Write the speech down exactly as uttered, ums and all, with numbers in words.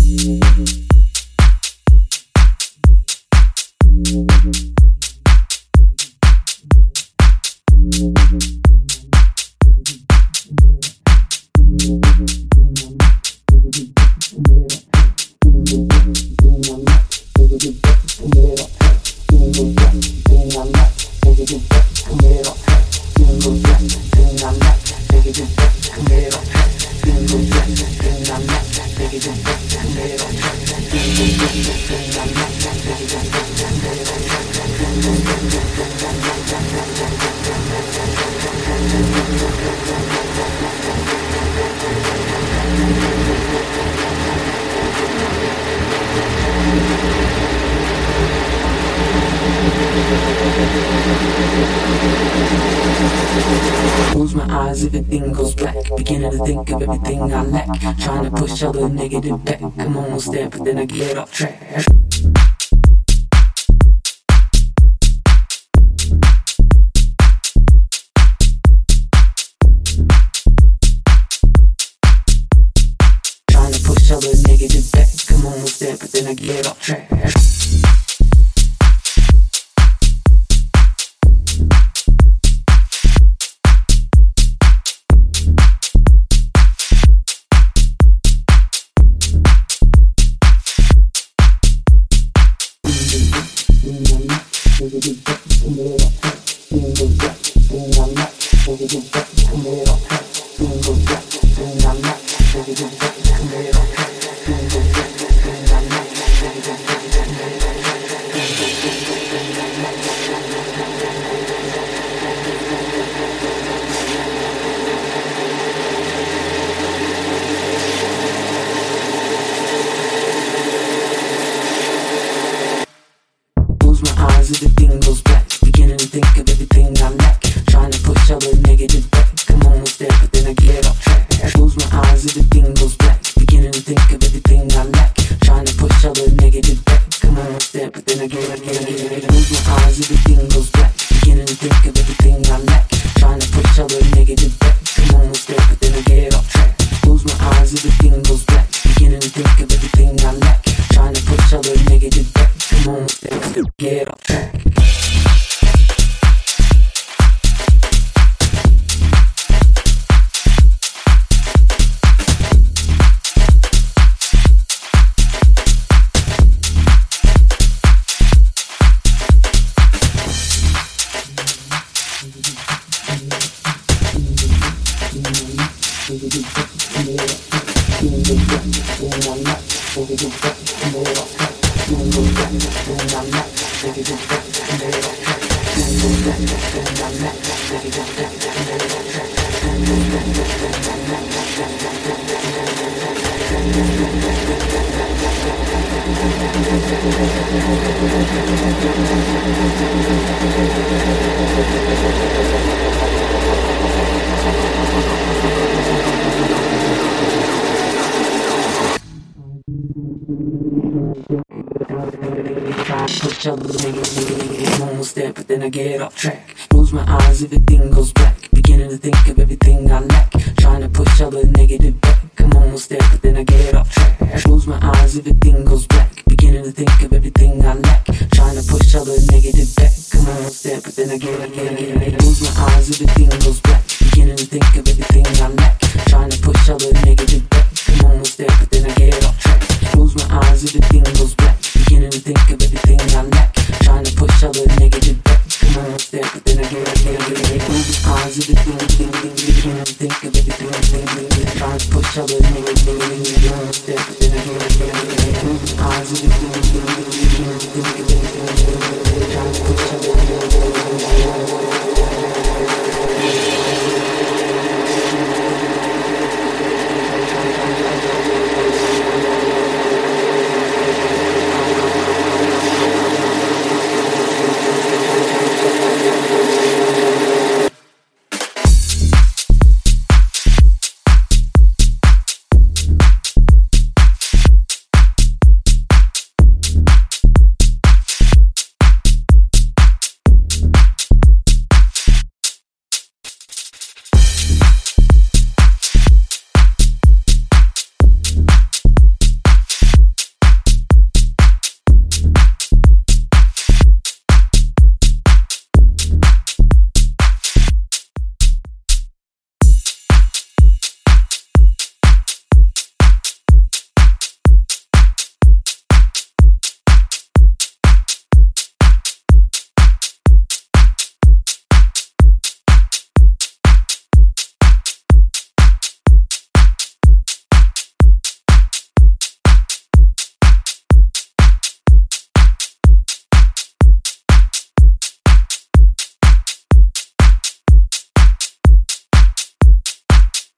Close my eyes, everything goes black. Beginning to think of everything I lack. Trying to push all the negative back. I'm almost there, but then I get off track. Trying to push all the negative back. I'm almost there, but then I get off track. Everything goes black, beginning to think of everything I lack. Trying to push all the negative back. I'm almost there, but then I get off track. Close my eyes, everything goes black, beginning to think of everything I lack. Trying to push all the negative back. I'm almost there, but then I get, I get, I get, I get. Close my eyes, everything goes black, beginning to think of everything I lack. Trying to push all the negative back. I'm almost there, but then I get off track. Close my eyes, everything goes black, beginning to think of everything I lack. Trying to push all the negative back. I'm almost there, but then I get off track. Push all the negative, I'm almost there, but then I get off track. Close my eyes, everything goes black, beginning to think of everything I lack. Trying to push all the negative back. I'm almost there, but then I get off track. Close my eyes, everything goes black, beginning to think of everything I lack. Trying to push all the negative back. I'm almost there, but then I get, I get, I get, I get. Close my eyes, everything goes black, beginning to think of everything I lack. Trying to push all the negative back. I'm almost there, but then I get off track. Close my eyes, everything goes black, beginning to think of everything I lack. Trying to push all the negative back. I'm almost there, but then I get, I get, I get, I get. Close my eyes, everything, everything, beginning to think of everything, everything, trying to push all the negative, I'm almost there, but then I get, I get, I get. Close my eyes, everything.